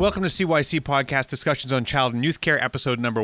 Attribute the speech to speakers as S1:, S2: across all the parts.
S1: Welcome to CYC Podcast Discussions on Child and Youth Care, episode number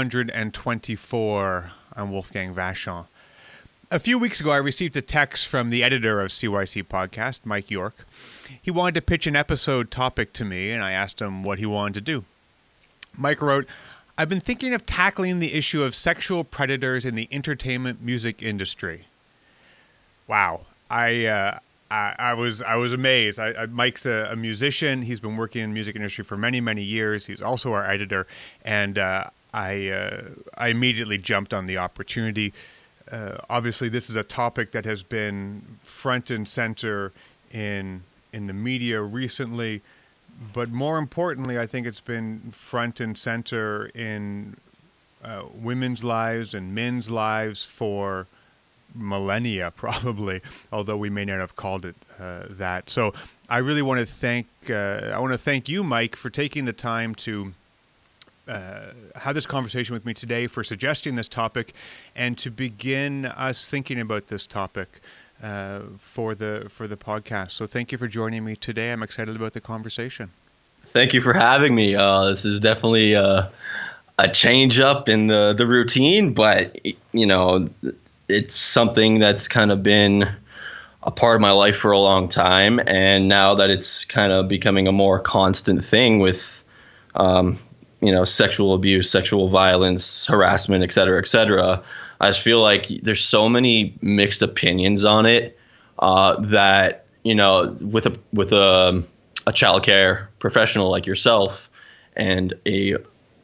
S1: 124. I'm Wolfgang Vachon. A few weeks ago, I received a text from the editor of CYC Podcast, Mike York. He wanted to pitch an episode topic to me, and I asked him what he wanted to do. Mike wrote, "I've been thinking of tackling the issue of sexual predators in the entertainment music industry." Wow. I was amazed. Mike's a musician. He's been working in the music industry for many, many years. He's also our editor, and I immediately jumped on the opportunity. Obviously, this is a topic that has been front and center in the media recently, but more importantly, I think it's been front and center in women's lives and men's lives for millennia, probably, although we may not have called it that. So I really want to thank you, Mike, for taking the time to have this conversation with me today, for suggesting this topic, and to begin us thinking about this topic for the podcast. So thank you for joining me today. I'm excited about the conversation.
S2: Thank you for having me. This is definitely a change up in the routine, but it's something that's kind of been a part of my life for a long time. And now that it's kind of becoming a more constant thing with, sexual abuse, sexual violence, harassment, et cetera, I just feel like there's so many mixed opinions on it that, with a childcare professional like yourself and a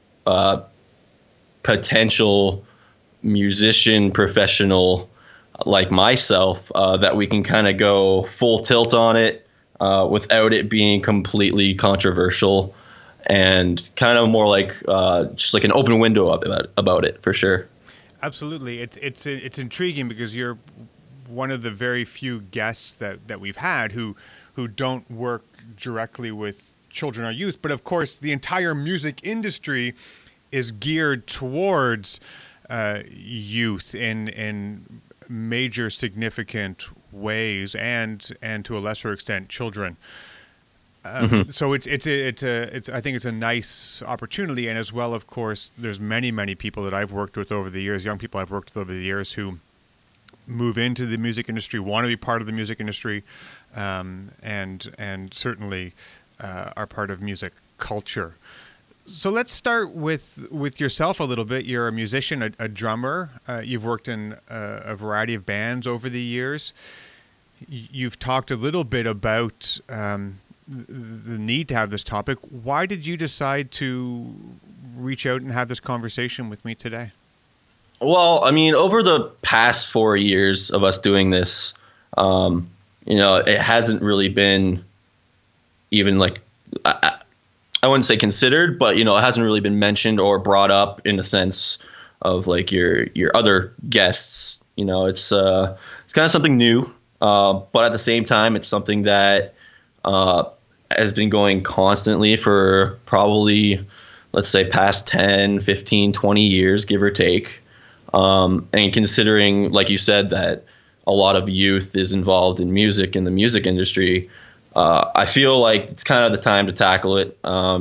S2: potential musician professional like myself, that we can kind of go full tilt on it without it being completely controversial, and kind of more like just like an open window about it, for sure.
S1: Absolutely. It's intriguing because you're one of the very few guests that we've had who don't work directly with children or youth, but of course the entire music industry is geared towards youth in major significant ways, and to a lesser extent children. So it's I think it's a nice opportunity, and as well, of course, there's many people that I've worked with over the years, young people I've worked with over the years, who move into the music industry, want to be part of the music industry, and certainly are part of music culture. So let's start with yourself a little bit. You're a musician, a drummer. You've worked in a variety of bands over the years. You've talked a little bit about the need to have this topic. Why did you decide to reach out and have this conversation with me today?
S2: Well, I mean, over the past 4 years of us doing this, it hasn't really been even like, I wouldn't say considered, but it hasn't really been mentioned or brought up in the sense of like your other guests. It's kind of something new, but at the same time, it's something that has been going constantly for probably, let's say, past 10, 15, 20 years, give or take. And considering, like you said, that a lot of youth is involved in music in the music industry, I feel like it's kind of the time to tackle it.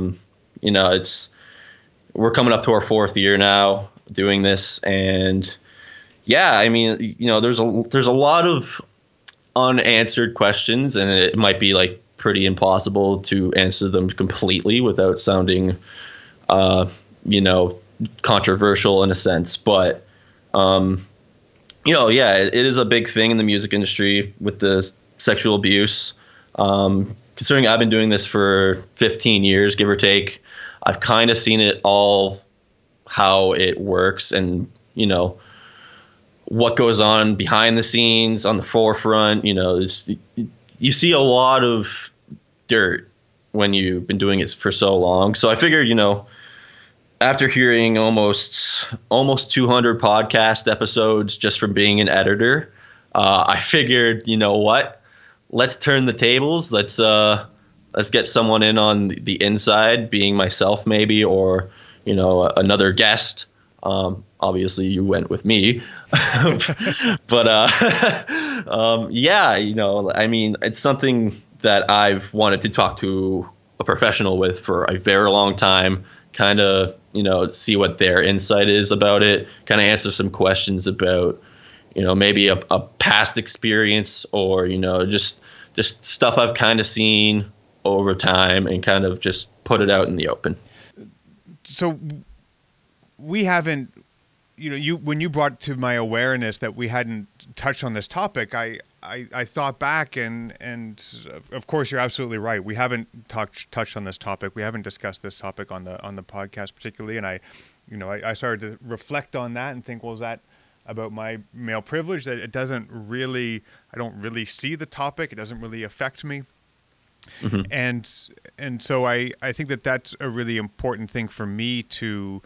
S2: We're coming up to our 4th year now doing this, and yeah, I mean, there's a lot of unanswered questions, and it might be like pretty impossible to answer them completely without sounding, controversial in a sense. But, yeah, it is a big thing in the music industry with the sexual abuse. Considering I've been doing this for 15 years, give or take, I've kind of seen it all, how it works, and, what goes on behind the scenes, on the forefront. You see a lot of dirt when you've been doing it for so long. So I figured, after hearing almost 200 podcast episodes just from being an editor, I figured, what? Let's turn the tables. Let's get someone in on the inside, being myself maybe, or another guest. Obviously, you went with me, but yeah, I mean, it's something that I've wanted to talk to a professional with for a very long time, kind of, see what their insight is about it, kind of answer some questions about, maybe a past experience or, just stuff I've kind of seen over time and kind of just put it out in the open.
S1: So we haven't, when you brought to my awareness that we hadn't touched on this topic, I thought back and of course you're absolutely right. We haven't touched on this topic. We haven't discussed this topic on the podcast particularly. And I started to reflect on that and think, well, is that about my male privilege, that I don't really see the topic. It doesn't really affect me. Mm-hmm. And so I think that that's a really important thing for me to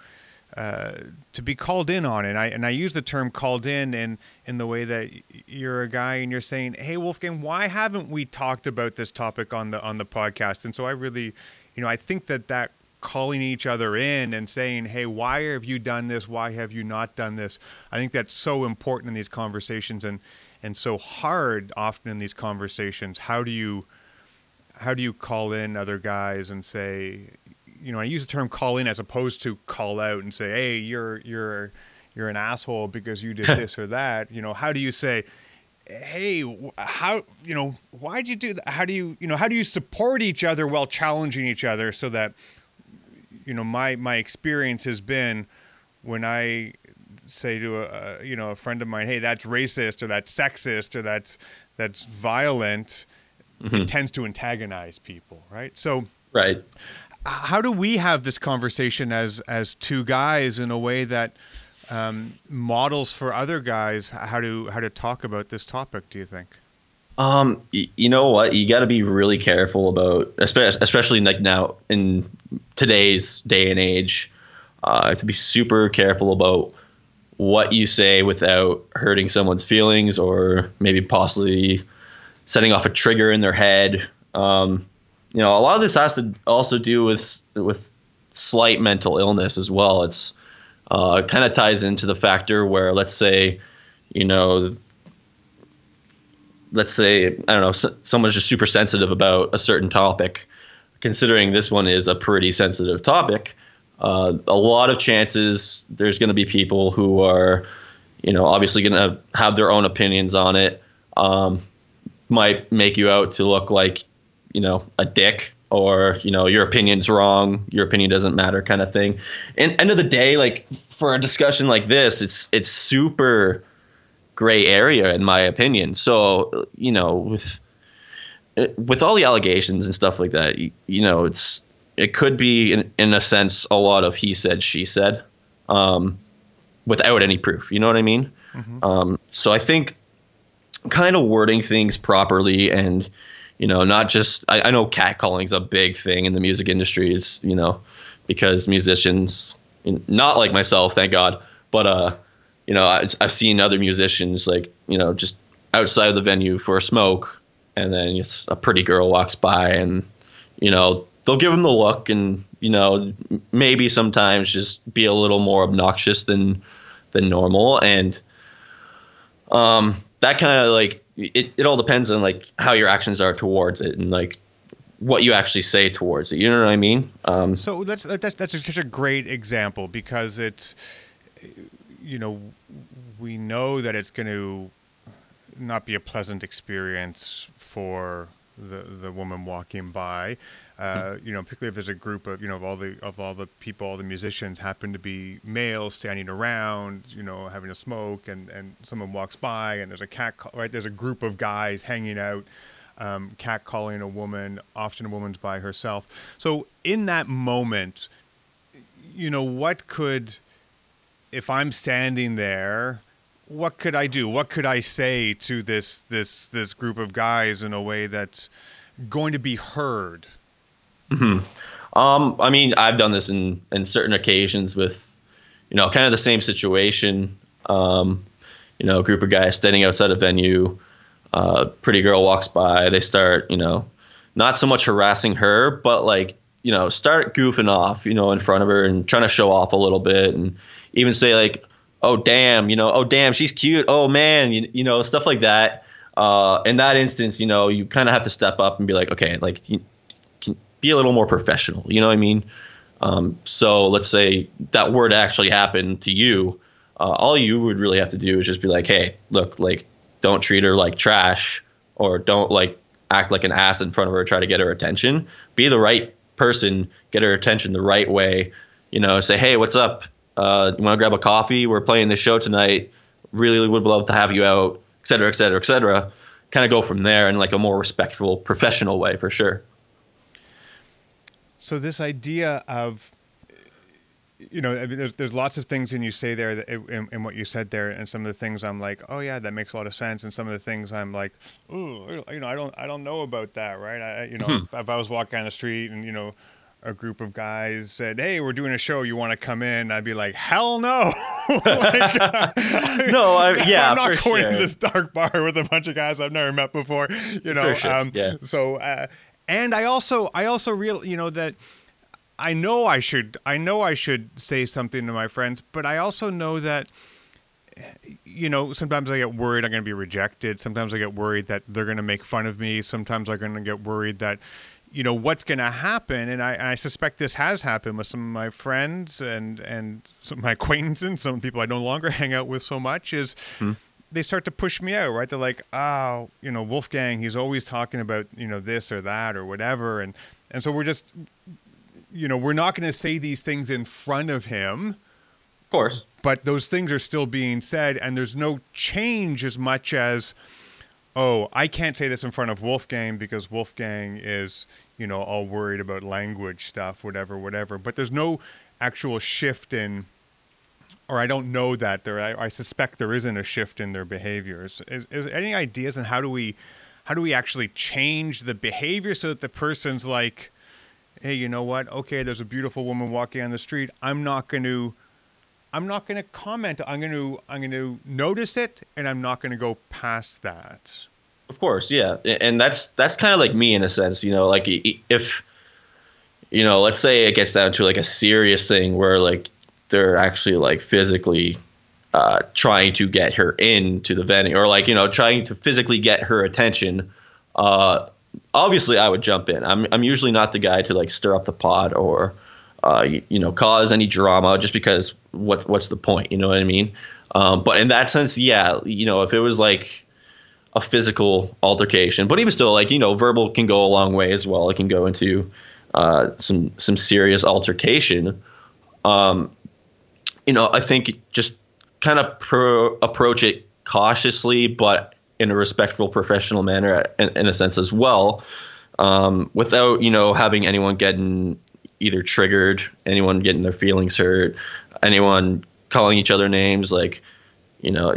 S1: be called in on. And I use the term called in the way that you're a guy and you're saying, hey, Wolfgang, why haven't we talked about this topic on the podcast? And so I really, I think that calling each other in and saying, hey, why have you done this? Why have you not done this? I think that's so important in these conversations and so hard often in these conversations. How do you call in other guys and say, I use the term call in as opposed to call out and say, hey, you're an asshole because you did this or that. How do you say, hey, why'd you do that? How do you support each other while challenging each other so that, my experience has been when I say to a friend of mine, hey, that's racist or that's sexist or that's violent, mm-hmm. It tends to antagonize people, right? So,
S2: right.
S1: How do we have this conversation as two guys in a way that models for other guys how to talk about this topic, do you think?
S2: You know what? You got to be really careful about, especially like now in today's day and age, you have to be super careful about what you say without hurting someone's feelings or maybe possibly setting off a trigger in their head. A lot of this has to also do with slight mental illness as well. It's kind of ties into the factor where, let's say, I don't know, someone's just super sensitive about a certain topic. Considering this one is a pretty sensitive topic, a lot of chances there's going to be people who are, obviously going to have their own opinions on it. Might make you out to look like, a dick or, your opinion's wrong, your opinion doesn't matter kind of thing. And end of the day, like for a discussion like this, it's super gray area in my opinion. So, with all the allegations and stuff like that, it could be in a sense a lot of he said, she said, without any proof. You know what I mean? Mm-hmm. So I think kind of wording things properly and, not just, I know catcalling is a big thing in the music industry. It's, because musicians, not like myself, thank God, but, I've seen other musicians like, just outside of the venue for a smoke, and then a pretty girl walks by and, they'll give them the look and, maybe sometimes just be a little more obnoxious than normal. And that kind of like, it all depends on like how your actions are towards it and like what you actually say towards it. You know what I mean?
S1: So that's such a great example because it's, we know that it's going to not be a pleasant experience for the woman walking by. Particularly if there's a group of, of all the people, all the musicians happen to be males standing around, having a smoke and someone walks by and there's a cat, right? There's a group of guys hanging out, cat calling a woman, often a woman's by herself. So in that moment, if I'm standing there, what could I do? What could I say to this group of guys in a way that's going to be heard?
S2: Mm-hmm. I mean, I've done this in certain occasions with, kind of the same situation. A group of guys standing outside a venue, pretty girl walks by, they start, not so much harassing her, but like, start goofing off, in front of her and trying to show off a little bit and even say like, oh, damn, she's cute. Oh man, stuff like that. In that instance, you kind of have to step up and be like, okay, like, be a little more professional. You know what I mean? So let's say that were to actually happen to you, all you would really have to do is just be like, hey, look, like, don't treat her like trash, or don't like act like an ass in front of her, try to get her attention. Be the right person, get her attention the right way. You know, say, hey, what's up? You want to grab a coffee? We're playing this show tonight. Really would love to have you out, et cetera, et cetera, et cetera. Kind of go from there in like a more respectful, professional way, for sure.
S1: So this idea of, you know, I mean, there's lots of things in you say there that, in what you said there, and some of the things I'm like, oh yeah, that makes a lot of sense, and some of the things I'm like, oh, you know, I don't know about that, right? You know, if I was walking down the street and, you know, a group of guys said, hey, we're doing a show, you want to come in? I'd be like, hell no.
S2: I'm
S1: not going to this dark bar with a bunch of guys I've never met before, you know. So and I also real, you know, that I know I should say something to my friends, but I also know that, you know, sometimes I get worried I'm going to be rejected. Sometimes I get worried that they're going to make fun of me. Sometimes I'm going to get worried that, you know, what's going to happen. And I suspect this has happened with some of my friends and some of my acquaintances, some people I no longer hang out with so much, is they start to push me out, right? They're like, oh, you know, Wolfgang, he's always talking about, you know, this or that or whatever. And so we're just, you know, we're not going to say these things in front of him.
S2: Of course.
S1: But those things are still being said, and there's no change as much as, oh, I can't say this in front of Wolfgang because Wolfgang is, you know, all worried about language stuff, whatever. But there's no actual shift in, or I don't know that there. I suspect there isn't a shift in their behaviors. Is any ideas on how do we actually change the behavior so that the person's like, hey, you know what? Okay, there's a beautiful woman walking on the street. I'm not going to comment. I'm going to notice it, and I'm not going to go past that.
S2: Of course, yeah, and that's kind of like me in a sense, you know, like if, you know, let's say it gets down to like a serious thing where like they're actually like physically trying to get her into the venue, or like, you know, trying to physically get her attention. Obviously, I would jump in. I'm usually not the guy to like stir up the pot or you know, cause any drama, just because what's the point? You know what I mean? But in that sense, yeah, you know, if it was like a physical altercation, but even still, like, you know, verbal can go a long way as well. It can go into some serious altercation. You know, I think just kind of approach it cautiously, but in a respectful, professional manner, in a sense as well, without, you know, having anyone getting either triggered, anyone getting their feelings hurt, anyone calling each other names. Like, you know,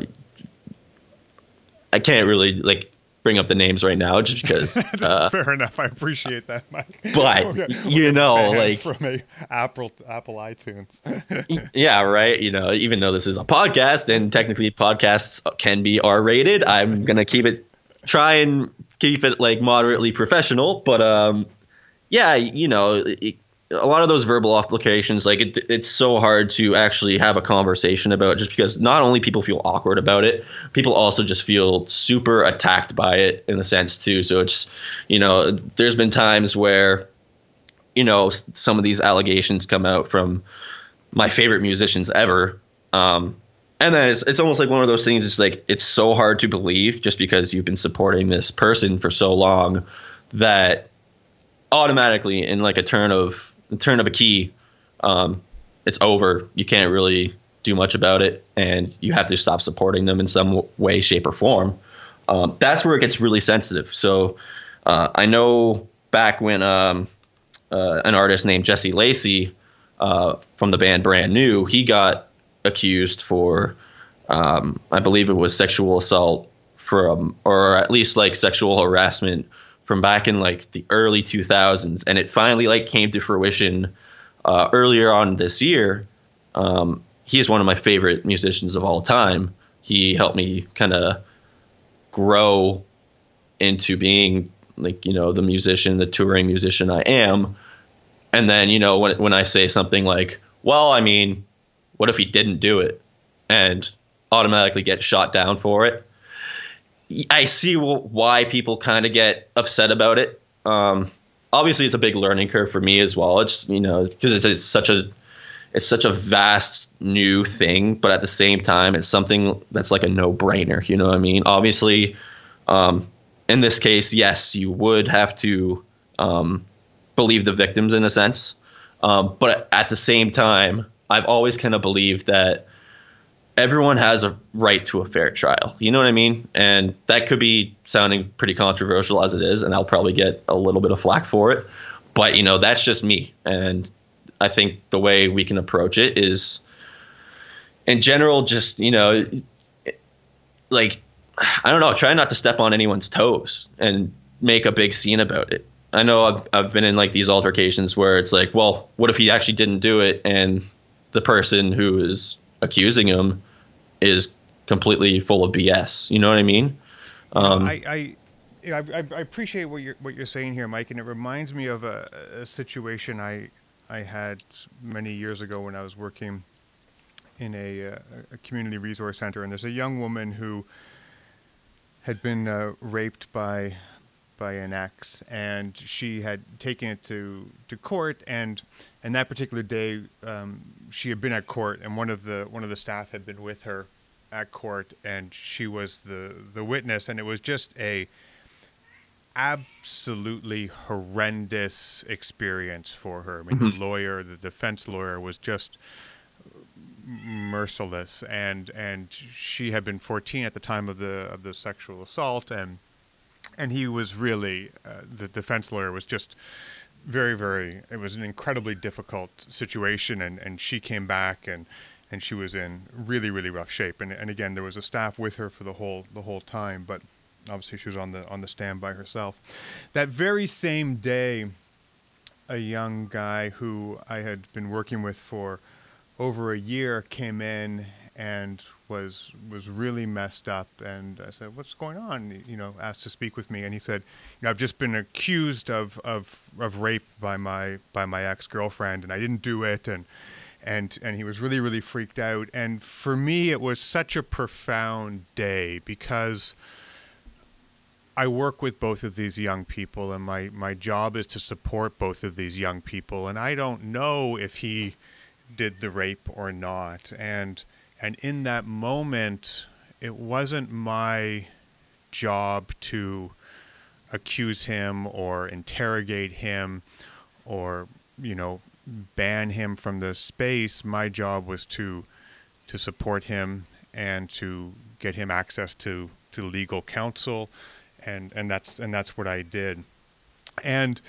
S2: I can't really like bring up the names right now just because.
S1: Fair enough. I appreciate that, Mike.
S2: But you know, like
S1: from a Apple iTunes.
S2: Yeah, right. You know, even though this is a podcast and technically podcasts can be R-rated, I'm gonna try and keep it like moderately professional. But yeah, you know, a lot of those verbal altercations, like it's so hard to actually have a conversation about, just because not only people feel awkward about it, people also just feel super attacked by it in a sense too. So it's, you know, there's been times where, you know, some of these allegations come out from my favorite musicians ever. And then it's almost like one of those things. It's like, it's so hard to believe just because you've been supporting this person for so long that automatically in like a turn of a key, it's over. You can't really do much about it, and you have to stop supporting them in some way, shape, or form. That's where it gets really sensitive. So I know back when an artist named Jesse Lacey from the band Brand New, he got accused for, I believe it was sexual assault or at least like sexual harassment from back in like the early 2000s, and it finally like came to fruition earlier on this year. He is one of my favorite musicians of all time. He helped me kind of grow into being like, you know, the touring musician I am. And then, you know, when I say something like, well, I mean, what if he didn't do it, and automatically get shot down for it, I see why people kind of get upset about it. obviously it's a big learning curve for me as well. It's, you know, because it's such a vast new thing, but at the same time, it's something that's like a no-brainer. You know what I mean? Obviously, in this case, yes, you would have to believe the victims in a sense. But at the same time, I've always kind of believed that everyone has a right to a fair trial. You know what I mean? And that could be sounding pretty controversial as it is, and I'll probably get a little bit of flack for it. But, you know, that's just me. And I think the way we can approach it is, in general, just, you know, like, I don't know, try not to step on anyone's toes and make a big scene about it. I know I've been in like these altercations where it's like, well, what if he actually didn't do it and the person who is accusing him is completely full of BS? You know what I mean?
S1: I appreciate what you're saying here, Mike, and it reminds me of a situation I had many years ago when I was working in a community resource center, and there's a young woman who had been raped by an ex, and she had taken it to court, and that particular day she had been at court, and one of the staff had been with her at court, and she was the witness, and it was just a absolutely horrendous experience for her. I mean, the defense lawyer was just merciless, and she had been 14 at the time of the sexual assault, and he was really the defense lawyer was just very, very, it was an incredibly difficult situation, and she came back and she was in really, really rough shape, and again, there was a staff with her for the whole time, but obviously she was on the stand by herself. That very same day, a young guy who I had been working with for over a year came in and was really messed up, and I said, "What's going on?" You know, asked to speak with me, and he said, "You know, I've just been accused of rape by my ex-girlfriend, and I didn't do it," and he was really, really freaked out. And for me, it was such a profound day because I work with both of these young people, and my job is to support both of these young people, and I don't know if he did the rape or not, and in that moment, it wasn't my job to accuse him or interrogate him or, you know, ban him from the space. My job was to support him and to get him access to legal counsel, and that's what I did. And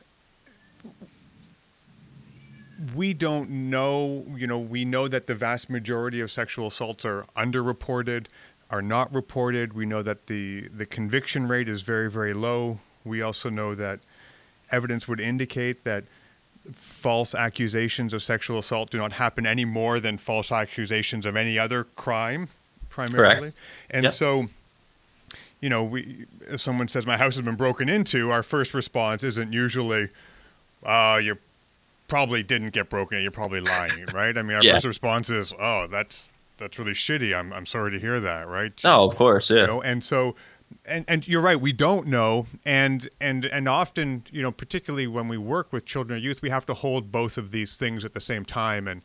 S1: we don't know, you know, we know that the vast majority of sexual assaults are underreported, are not reported. We know that the conviction rate is very, very low. We also know that evidence would indicate that false accusations of sexual assault do not happen any more than false accusations of any other crime, primarily.
S2: Correct.
S1: And
S2: Yep.
S1: so, you know, if someone says my house has been broken into, our first response isn't usually, you're probably didn't get broken in, you're probably lying, right? I mean, our first response is, "Oh, that's really shitty. I'm sorry to hear that," right?
S2: Oh, of course, yeah.
S1: You know, and so, and you're right, we don't know, and often, you know, particularly when we work with children or youth, we have to hold both of these things at the same time, and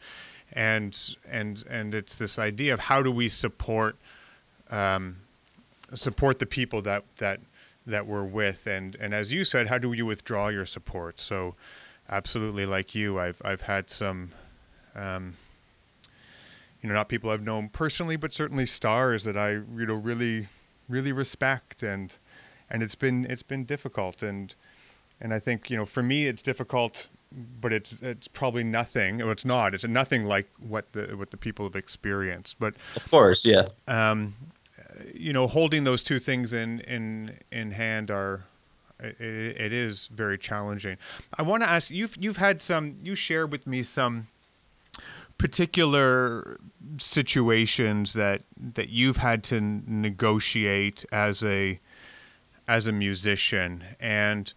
S1: it's this idea of how do we support the people that we're with, and as you said, how do you withdraw your support? So. Absolutely, like you, I've had some, you know, not people I've known personally, but certainly stars that I, you know, really, really respect, and it's been difficult, and I think, you know, for me it's difficult, but it's probably nothing. Well, it's not. It's nothing like what the people have experienced. But
S2: of course, yeah.
S1: You know, holding those two things in hand are. It is very challenging. I want to ask you shared with me some particular situations that you've had to negotiate as a musician, and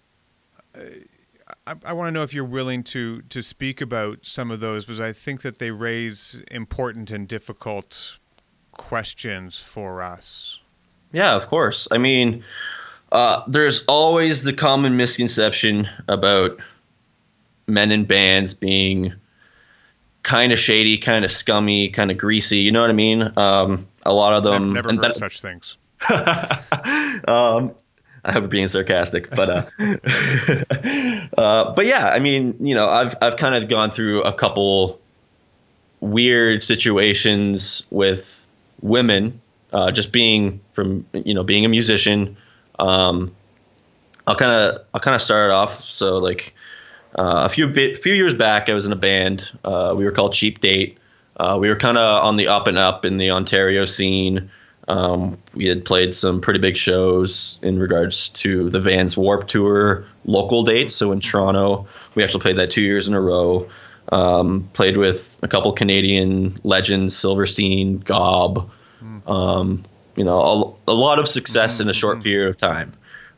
S1: I want to know if you're willing to speak about some of those, because I think that they raise important and difficult questions for us.
S2: Yeah, of course. I mean, There's always the common misconception about men in bands being kind of shady, kind of scummy, kind of greasy. You know what I mean? A lot of them.
S1: I've never heard such things.
S2: I hope we're being sarcastic, but but yeah, I mean, you know, I've kind of gone through a couple weird situations with women, just being being a musician. I'll kind of start it off. So like a few years back, I was in a band. We were called Cheap Date. We were kind of on the up and up in the Ontario scene. We had played some pretty big shows in regards to the Vans Warped Tour local dates. So in Toronto, we actually played that 2 years in a row. Played with a couple Canadian legends, Silverstein, Gob. You know, a lot of success in a short period of time.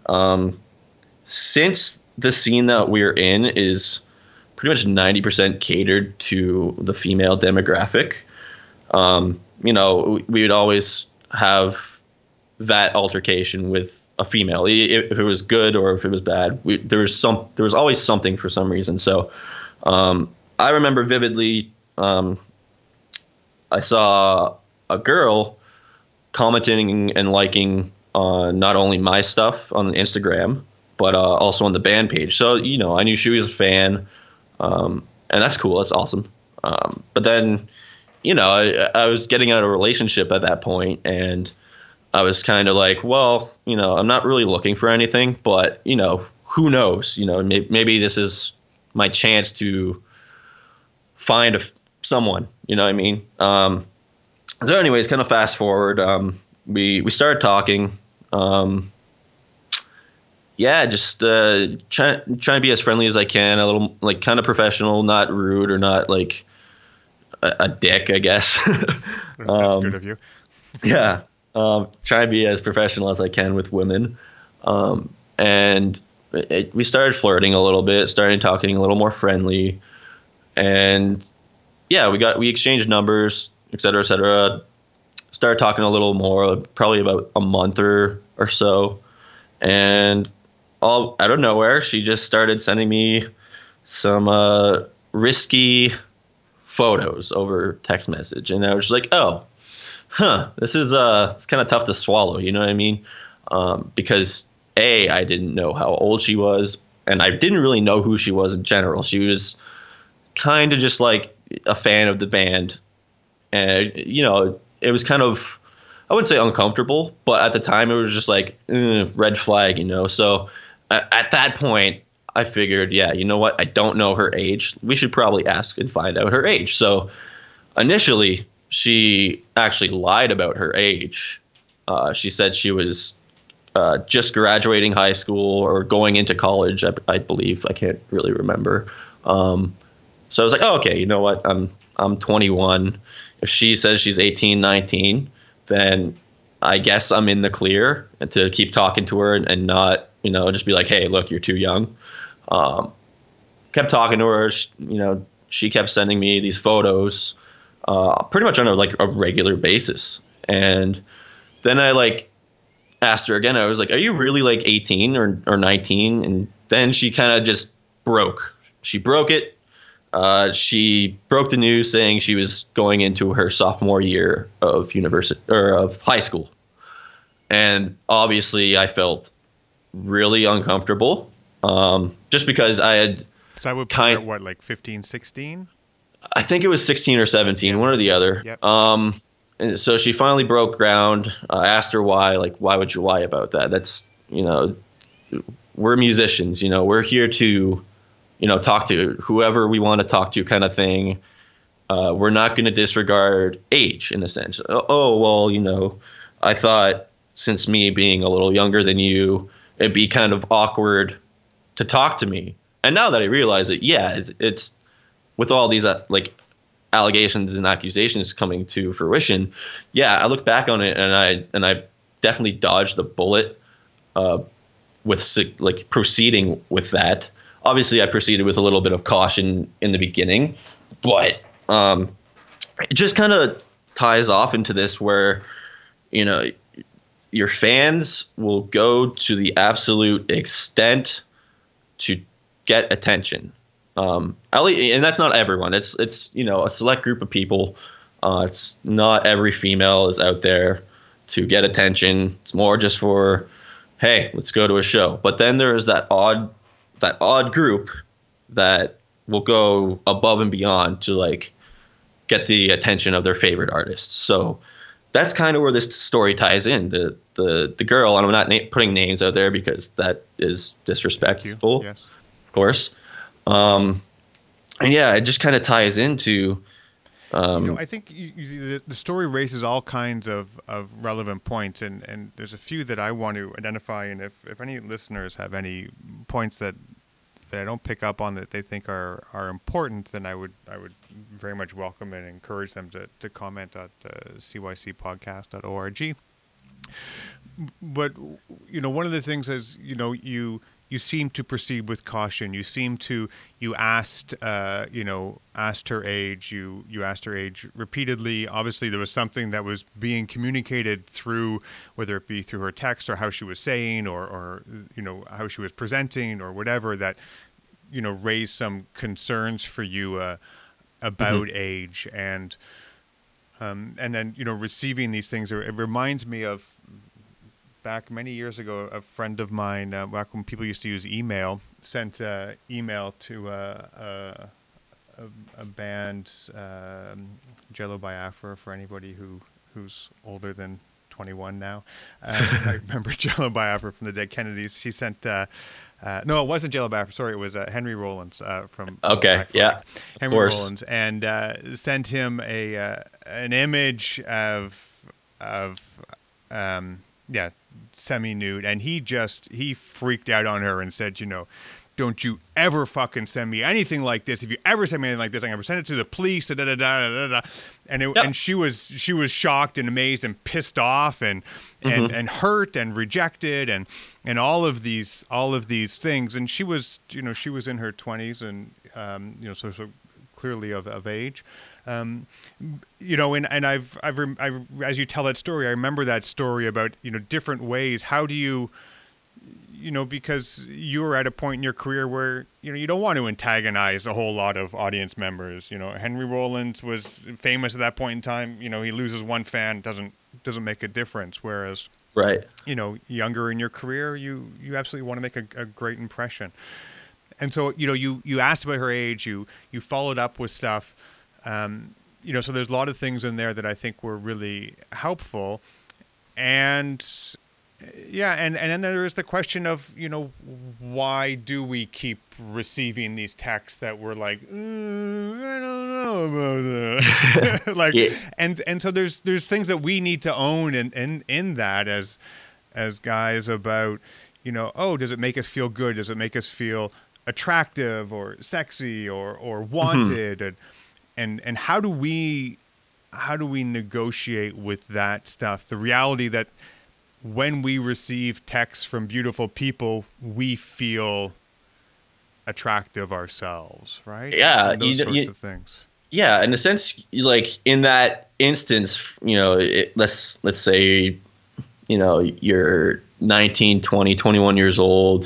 S2: Since the scene that we're in is pretty much 90% catered to the female demographic, you know, we would always have that altercation with a female, if it was good or if it was bad. There was always something for some reason. So I remember vividly, I saw a girl commenting and liking on not only my stuff on Instagram, but also on the band page. So, you know, I knew she was a fan, and that's cool. That's awesome. But then, you know, I was getting out of a relationship at that point, and I was kind of like, well, you know, I'm not really looking for anything, but, you know, who knows? You know, maybe this is my chance to find someone, you know what I mean? So anyways, kind of fast forward, we started talking. Yeah, just trying to be as friendly as I can, a little like kind of professional, not rude or not like a dick, I guess.
S1: That's good of you.
S2: Yeah, try to be as professional as I can with women, and we started flirting a little bit, started talking a little more friendly, and yeah, we exchanged numbers, et cetera, et cetera. Started talking a little more, probably about a month or so, and all out of nowhere, she just started sending me some risky photos over text message, and I was just like, oh, this is it's kind of tough to swallow, you know what I mean? Because I didn't know how old she was, and I didn't really know who she was in general. She was kind of just like a fan of the band, and you know, it was kind of, I wouldn't say uncomfortable, but at the time it was just like red flag, you know. So at that point, I figured, yeah, you know what? I don't know her age. We should probably ask and find out her age. So initially, she actually lied about her age. She said she was just graduating high school or going into college, I believe. I can't really remember. So I was like, oh, okay, you know what? I'm 21. If she says she's 18, 19, then I guess I'm in the clear, and to keep talking to her and not, you know, just be like, hey, look, you're too young. Kept talking to her. You know, she kept sending me these photos pretty much on a regular basis. And then I like asked her again. I was like, are you really like 18 or 19? And then she kind of just broke. She broke it. She broke the news saying she was going into her sophomore year of university or of high school. And obviously I felt really uncomfortable, just because I had,
S1: so I would put her, what, like 15, 16?
S2: I think it was 16 or 17, one or the other.
S1: Yep.
S2: And so she finally broke ground. I asked her why, like, why would you lie about that? That's, you know, we're musicians, you know, we're here to, you know, talk to whoever we want to talk to, kind of thing. We're not going to disregard age in a sense. Oh, well, you know, I thought since me being a little younger than you, it'd be kind of awkward to talk to me. And now that I realize it, yeah, it's with all these like allegations and accusations coming to fruition. Yeah, I look back on it and I definitely dodged the bullet with like proceeding with that. Obviously, I proceeded with a little bit of caution in the beginning, but it just kind of ties off into this where, you know, your fans will go to the absolute extent to get attention. And that's not everyone. It's a select group of people. It's not every female is out there to get attention. It's more just for, hey, let's go to a show. But then there is that odd group that will go above and beyond to like get the attention of their favorite artists. So that's kind of where this story ties in. The girl, and I'm not putting names out there because that is disrespectful.
S1: Yes.
S2: Of course. And yeah, it just kind of ties into.
S1: I think the story raises all kinds of relevant points, and there's a few that I want to identify. And if any listeners have any points that I don't pick up on that they think are important, then I would very much welcome and encourage them to comment at cycpodcast.org. But one of the things is you seem to proceed with caution. You asked her age. You asked her age repeatedly. Obviously, there was something that was being communicated through, whether it be through her text or how she was saying, or how she was presenting, or whatever, that raised some concerns for you about age, and then receiving these things. It reminds me of, back many years ago, a friend of mine, back when people used to use email, sent email to a band, Jello Biafra, for anybody who's older than 21 now. I remember Jello Biafra from the Dead Kennedys. She sent, no, it wasn't Jello Biafra, sorry, it was Henry Rollins from
S2: Okay, yeah,
S1: Henry Rollins, and sent him an image of semi-nude, and he freaked out on her and said, don't you ever fucking send me anything like this. If you ever send me anything like this, I'm gonna send it to the police. And she was shocked and amazed and pissed off and hurt and rejected and all of these things. And she was in her 20s and so clearly of age. And I've as you tell that story, I remember that story about different ways. How do you because you were at a point in your career where you don't want to antagonize a whole lot of audience members. Henry Rollins was famous at that point in time. He loses one fan, doesn't make a difference. Whereas
S2: right,
S1: younger in your career, you absolutely want to make a great impression. And so you asked about her age, you followed up with stuff. So there's a lot of things in there that I think were really helpful. And and then there is the question of, why do we keep receiving these texts that we're like, I don't know about that. Yeah. And so there's things that we need to own in that as guys about, does it make us feel good? Does it make us feel attractive or sexy or wanted? And how do we negotiate with that stuff? The reality that when we receive texts from beautiful people, we feel attractive ourselves, right?
S2: Yeah,
S1: and those sorts of things.
S2: Yeah, in a sense, like in that instance, let's say, you're 19, 20, 21 years old.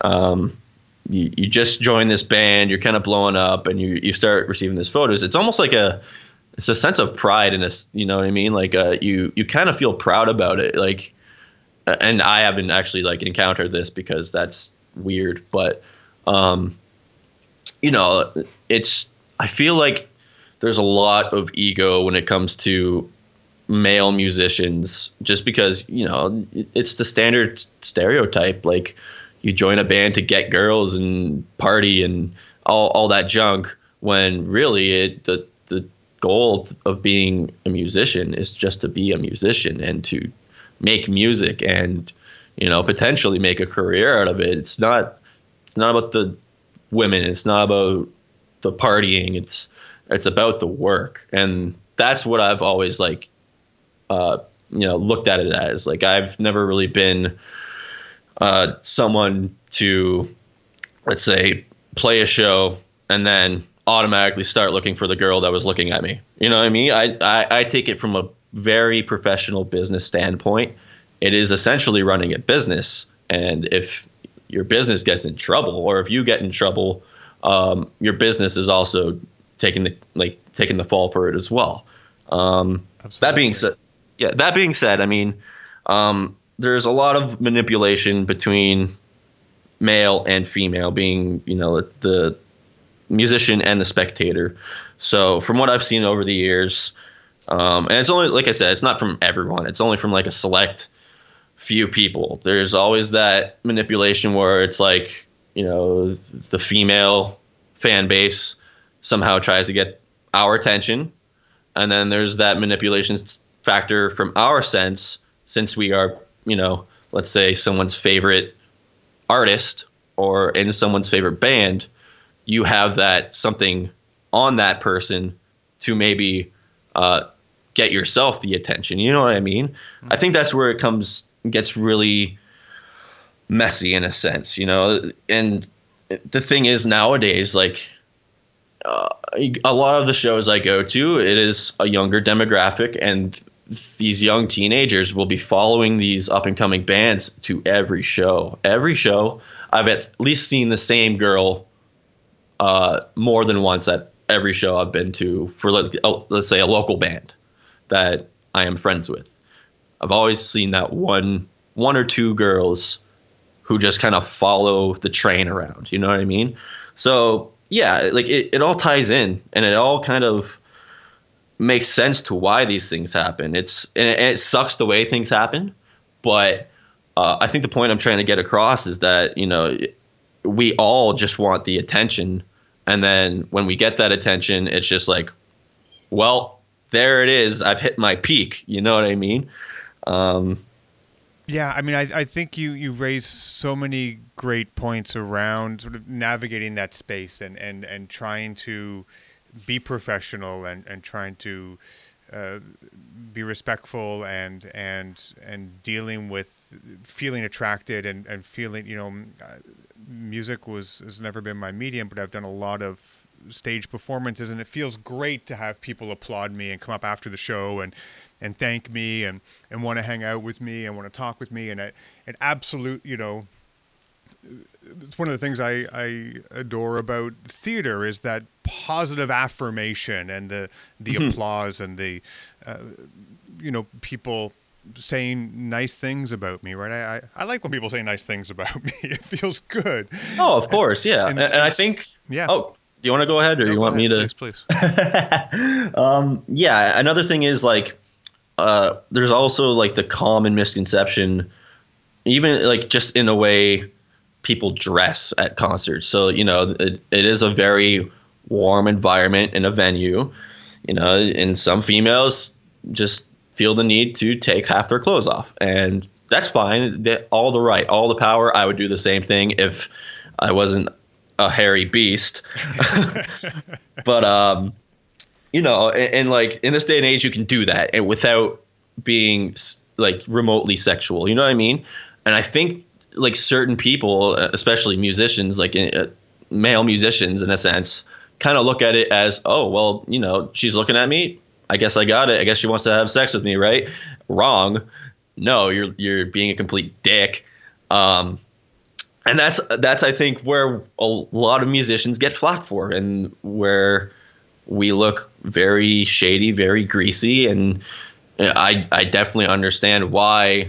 S2: You just joined this band, you're kind of blowing up, and you start receiving these photos. It's almost like it's a sense of pride in this, you know what I mean? Like you kind of feel proud about it. Like, and I haven't actually like encountered this because that's weird, but I feel like there's a lot of ego when it comes to male musicians, just because it's the standard stereotype. Like, you join a band to get girls and party and all that junk, when really the goal of being a musician is just to be a musician and to make music and potentially make a career out of it. It's not about the women, it's not about the partying, it's about the work. And that's what I've always looked at it as. Like, I've never really been someone to, let's say, play a show and then automatically start looking for the girl that was looking at me. You know what I mean? I take it from a very professional business standpoint. it is essentially running a business. And if your business gets in trouble, or if you get in trouble, your business is also taking the fall for it as well. That being said, I mean, there's a lot of manipulation between male and female, being, the musician and the spectator. So from what I've seen over the years, and it's only, like I said, it's not from everyone. It's only from like a select few people. There's always that manipulation where it's like, the female fan base somehow tries to get our attention. And then there's that manipulation factor from our sense, since we are, let's say someone's favorite artist or in someone's favorite band, you have that something on that person to maybe get yourself the attention. You know what I mean? Mm-hmm. I think that's where it gets really messy in a sense, and the thing is nowadays, like, a lot of the shows I go to, it is a younger demographic, and these young teenagers will be following these up and coming bands to every show. I've at least seen the same girl more than once at every show I've been to for, let's say, a local band that I am friends with. I've always seen that one or two girls who just kind of follow the train around. You know what I mean? So yeah, like it all ties in, and it all kind of makes sense to why these things happen. It sucks the way things happen, but I think the point I'm trying to get across is that, we all just want the attention, and then when we get that attention, it's just like, well, there it is. I've hit my peak. You know what I mean?
S1: Yeah, I mean, I think you raise so many great points around sort of navigating that space and trying to be professional and trying to be respectful and dealing with feeling attracted and feeling, music has never been my medium, but I've done a lot of stage performances, and it feels great to have people applaud me and come up after the show and thank me and want to hang out with me and want to talk with me. And it absolute, it's one of the things I adore about theater is that positive affirmation and the mm-hmm. applause and the, people saying nice things about me, right? I like when people say nice things about me. It feels good.
S2: Oh, of course. Yeah. And I think,
S1: yeah.
S2: Oh, do you want to go ahead, or you want me to?
S1: Please.
S2: Yeah. Another thing is, like, there's also like the common misconception, even like just in the way people dress at concerts. So, it is a very warm environment in a venue, and some females just feel the need to take half their clothes off, and that's fine. All the power. I would do the same thing if I wasn't a hairy beast. But, and like in this day and age, you can do that and without being like remotely sexual. You know what I mean? And I think like certain people, especially musicians, like male musicians in a sense, kind of look at it as, oh, well, she's looking at me. I guess I got it. I guess she wants to have sex with me, right? Wrong. No, you're being a complete dick. And that's I think where a lot of musicians get flack for, and where we look very shady, very greasy, and I definitely understand why,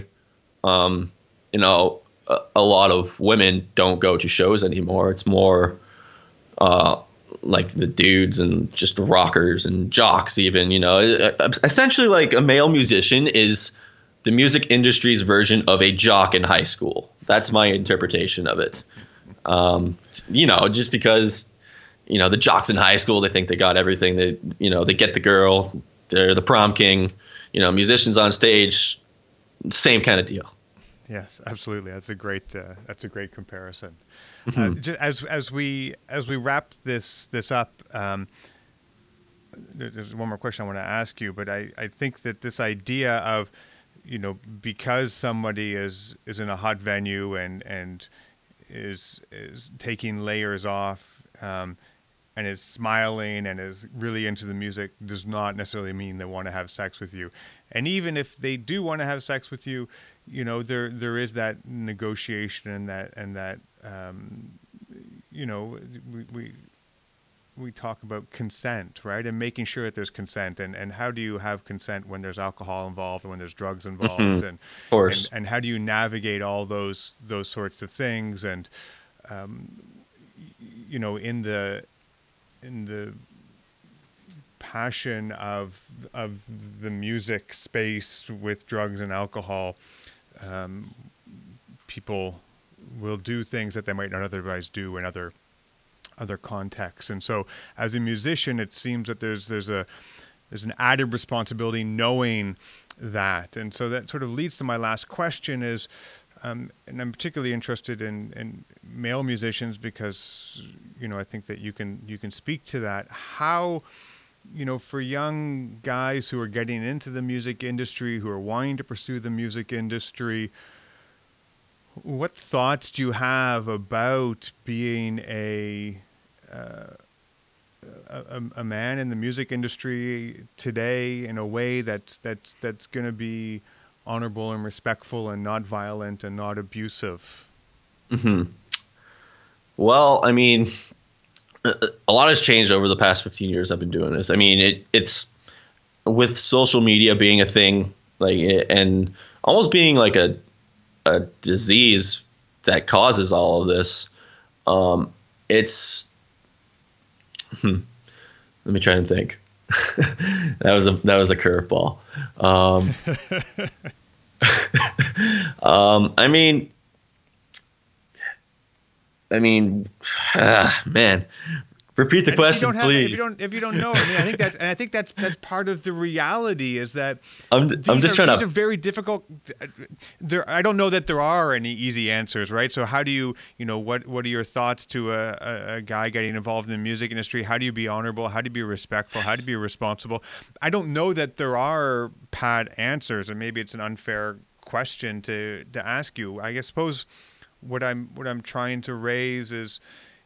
S2: a lot of women don't go to shows anymore. It's more like the dudes and just rockers and jocks even, essentially like a male musician is the music industry's version of a jock in high school. That's my interpretation of it. Just because, the jocks in high school, they think they got everything. They get the girl, they're the prom king, musicians on stage, same kind of deal.
S1: Yes, absolutely. That's a great comparison.
S2: Mm-hmm.
S1: As we wrap this up, there's one more question I want to ask you, but I think that this idea of, because somebody is in a hot venue and is taking layers off, and is smiling and is really into the music, does not necessarily mean they want to have sex with you. And even if they do want to have sex with you, there is that negotiation and that we talk about consent, right? And making sure that there's consent, and how do you have consent when there's alcohol involved and when there's drugs involved,
S2: Of course.
S1: and how do you navigate all those sorts of things, and in the passion of the music space with drugs and alcohol, people will do things that they might not otherwise do in other contexts. And so as a musician, it seems that there's an added responsibility knowing that. And so that sort of leads to my last question is, and I'm particularly interested in male musicians because, I think that you can speak to that. How, for young guys who are getting into the music industry, who are wanting to pursue the music industry, what thoughts do you have about being a man in the music industry today in a way that's going to be honorable and respectful and not violent and not abusive?
S2: Well, I mean, a lot has changed over the past 15 years I've been doing this. I mean, it's with social media being a thing, and almost being like a disease that causes all of this. It's let me try and think. that was a curveball. Man, repeat the question, please.
S1: If you don't know, I think that's part of the reality is that these are very difficult. I don't know that there are any easy answers, right? So how do you, what are your thoughts to a guy getting involved in the music industry? How do you be honorable? How do you be respectful? How do you be responsible? I don't know that there are pat answers, and maybe it's an unfair question to ask you. I suppose what I'm trying to raise is,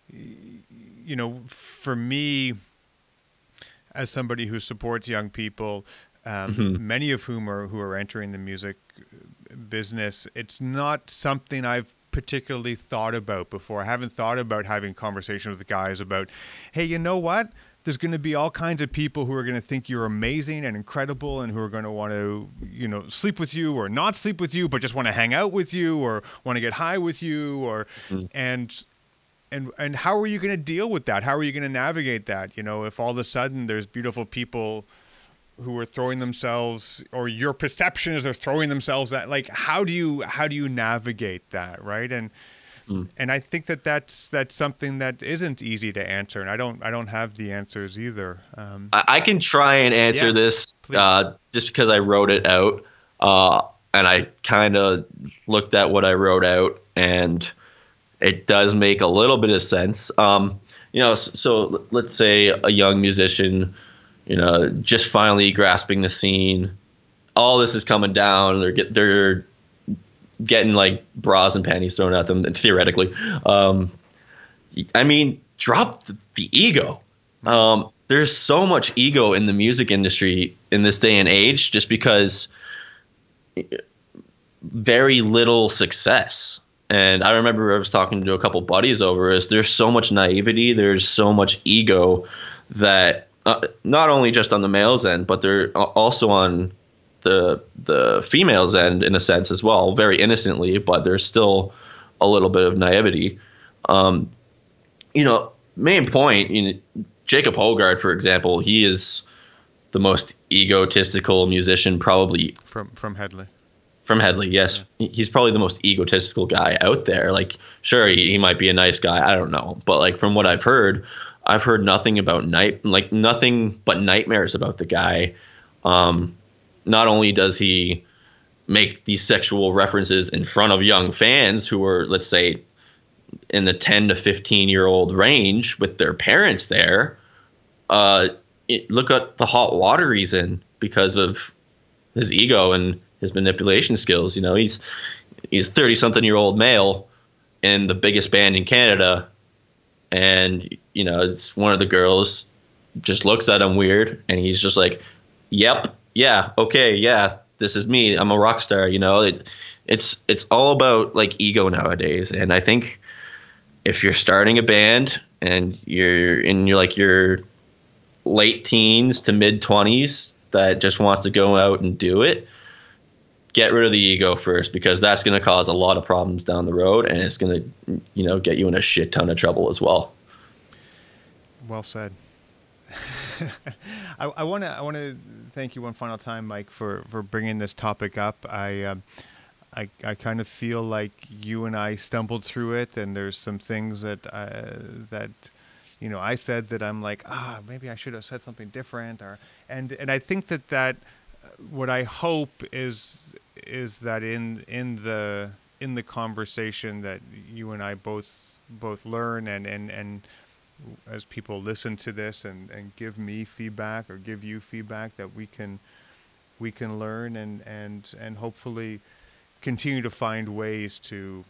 S1: for me, as somebody who supports young people, many of whom are entering the music business, it's not something I've particularly thought about before. I haven't thought about having conversations with guys about, hey, you know what? There's going to be all kinds of people who are going to think you're amazing and incredible and who are going to want to, sleep with you or not sleep with you, but just want to hang out with you or want to get high with you and how are you going to deal with that? How are you going to navigate that? If all of a sudden there's beautiful people who are throwing themselves, or your perception is they're throwing themselves at, how do you navigate that, right? And I think that's something that isn't easy to answer, and I don't have the answers either.
S2: I can try and answer this just because I wrote it out, and I kind of looked at what I wrote out, and it does make a little bit of sense. So let's say a young musician, just finally grasping the scene. All this is coming down. They're getting bras and panties thrown at them, theoretically. Drop the ego. There's so much ego in the music industry in this day and age, just because very little success. And I remember I was talking to a couple buddies over this. There's so much naivety. There's so much ego that not only just on the male's end, but they're also on the female's end in a sense as well, very innocently, but there's still a little bit of naivety. Main point, Jacob Hogard, for example, he is the most egotistical musician probably
S1: from Hedley.
S2: From Hedley, yes. Yeah. He's probably the most egotistical guy out there. Sure, he might be a nice guy, I don't know, but from what I've heard nothing about nothing but nightmares about the guy. Not only does he make these sexual references in front of young fans who are, let's say, in the 10 to 15-year-old range with their parents there, look at the hot water he's in because of his ego and his manipulation skills. He's 30-something-year-old male in the biggest band in Canada, and it's one of the girls just looks at him weird, and he's just like, "Yep, yeah, okay, yeah, this is me. I'm a rock star. It's all about like ego nowadays. And I think if you're starting a band and you're in your late teens to mid 20s that just wants to go out and do it, get rid of the ego first, because that's going to cause a lot of problems down the road, and it's going to, get you in a shit ton of trouble as well.
S1: Well said. I want to thank you one final time, Mike, for bringing this topic up. I kind of feel like you and I stumbled through it, and there's some things that I said that I'm like, maybe I should have said something different, and I think that what I hope is that in the conversation that you and I both learn, and as people listen to this and give me feedback or give you feedback, that we can learn and hopefully continue to find ways to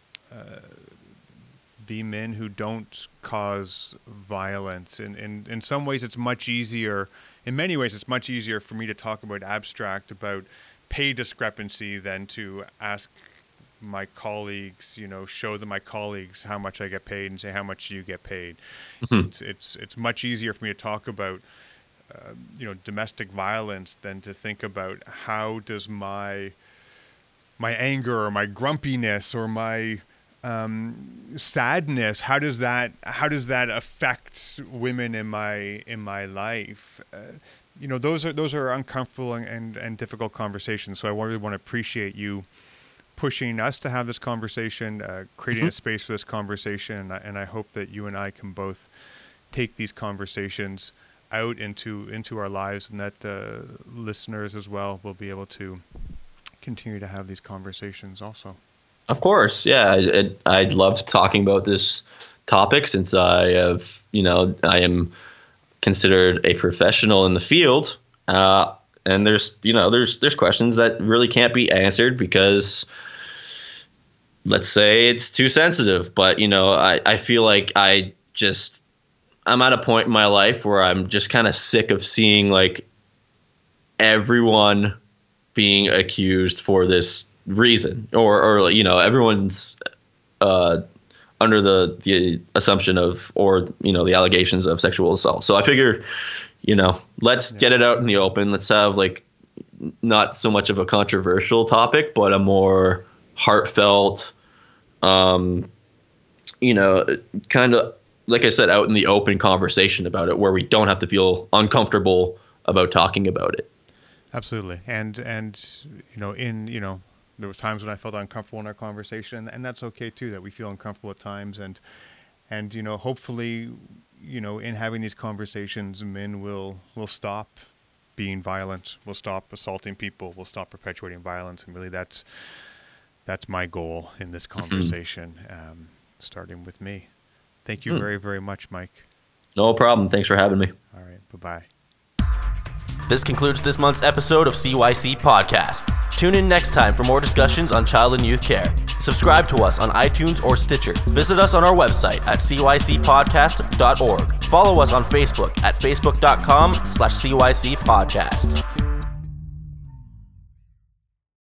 S1: be men who don't cause violence. In some ways, it's much easier. In many ways, it's much easier for me to talk about about pay discrepancy than to ask my colleagues, show my colleagues how much I get paid and say, how much do you get paid? Mm-hmm. It's much easier for me to talk about, domestic violence than to think about how does my anger or my grumpiness or my sadness, how does that affect women in my life? Those are uncomfortable and difficult conversations. So I really want to appreciate you pushing us to have this conversation, creating a space for this conversation, and I hope that you and I can both take these conversations out into our lives, and that listeners as well will be able to continue to have these conversations also.
S2: Of course, yeah. I'd love talking about this topic, since I am considered a professional in the field, and there's questions that really can't be answered because, let's say, it's too sensitive. But I feel like I'm at a point in my life where I'm just kind of sick of seeing like everyone being accused for this reason, or everyone's under the assumption of, or the allegations of sexual assault. So I figure, let's get it out in the open. Let's have like not so much of a controversial topic, but a more heartfelt, kind of, like I said, out in the open conversation about it, where we don't have to feel uncomfortable about talking about it.
S1: Absolutely. And there was times when I felt uncomfortable in our conversation, and that's okay too, that we feel uncomfortable at times. And hopefully, in having these conversations, men will stop being violent, will stop assaulting people, will stop perpetuating violence. And really that's my goal in this conversation, starting with me. Thank you very, very much, Mike.
S2: No problem. Thanks for having me.
S1: All right. Bye-bye.
S3: This concludes this month's episode of CYC Podcast. Tune in next time for more discussions on child and youth care. Subscribe to us on iTunes or Stitcher. Visit us on our website at cycpodcast.org. Follow us on Facebook at facebook.com/CYC Podcast.